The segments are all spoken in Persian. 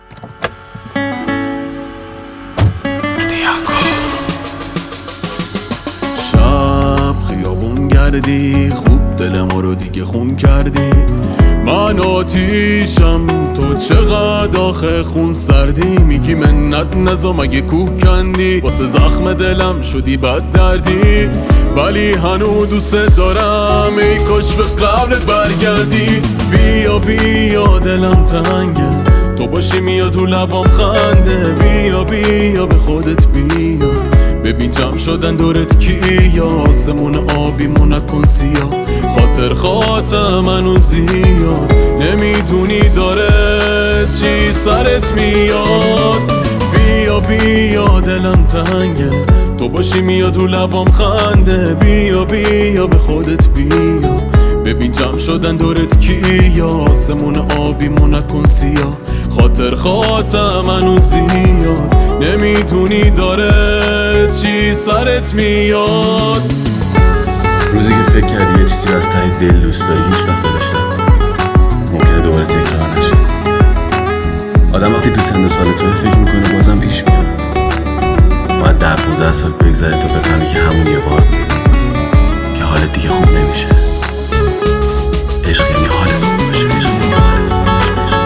شب خیابون گردی، خوب دل ما رو دیگه خون کردی. من آتیشم تو چقدر آخه خون سردی. میگی منت نزا مگه کوه کندی، واسه زخم دلم شدی بد دردی. ولی هنو دوست دارم، ای کاش به قبلت برگردی. بیا بیا دلم تنگه، تو باشی میاد رو لبام خنده. بیا بیا به خودت بیا، ببین جمع شدن دورت کیا. آسمون آبیمو نکن سیاه، خاطر خاطر منو زیاد. نمیدونی داره چی سرت میاد. بیا بیا دلم تنگه، تو باشی میاد رو لبام خنده. بیا بیا به خودت بیا، ببین جمع شدن دورت کیا. آسمون آبیمو نکن سیاه، خاطر خاطر منو زیاد. نمیدونی داره چی سرت میاد. روزی که فکر کردی یه چیزی از ته دل دوست داری، هیچ وقت ولش نکن، ممکنه دوباره تکرار نشه. آدم وقتی تو سن سال توی فکر میکنه بازم پیش میاد. باید 10-15 سال بگذره تا بفهمی که همون یه بار بود که حالت دیگه خوب نمیشه. عشق یعنی حالت خوب باشه، عشق یعنی حالت خوب باشه.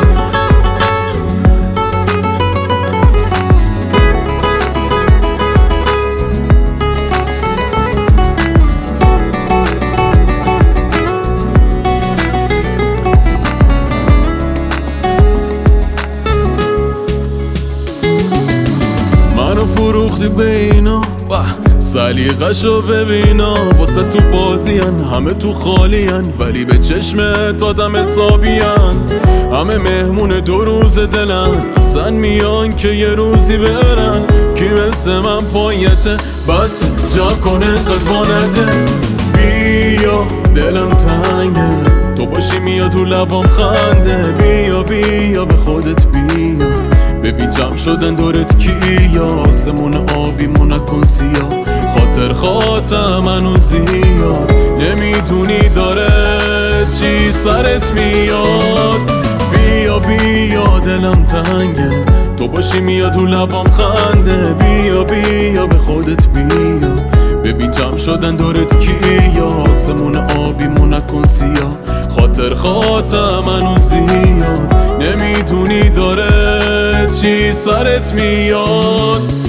منو فروختی بینا، سلیقه‌شو ببینا. واسه تو بازین، همه تو خالین، ولی به چشمت آدم حسابین. همه مهمون 2 روز دلن، اصلا میان که یه روزی برن. کی مثل من پایته بس جا کنه قضوانته. بیا دلم تنگه، تو باشی میاد رو لبام خنده. بیا بیا به خودت بیا، ببین جمع شدن دورت کیا. آسمون آبیمو نکن سیاه، خاطر خاطر منو زیاد. نمیدونی داره چی سرت میاد. بیا بیا دلم تنگه، تو باشی میاد رو لبام خنده. بیا بیا به خودت بیا، ببین جمع شدن دورت کیا. آسمون آبیمو نکن سیاه، خاطر خاطر منو زیاد. نمیدونی داره چی سرت میاد.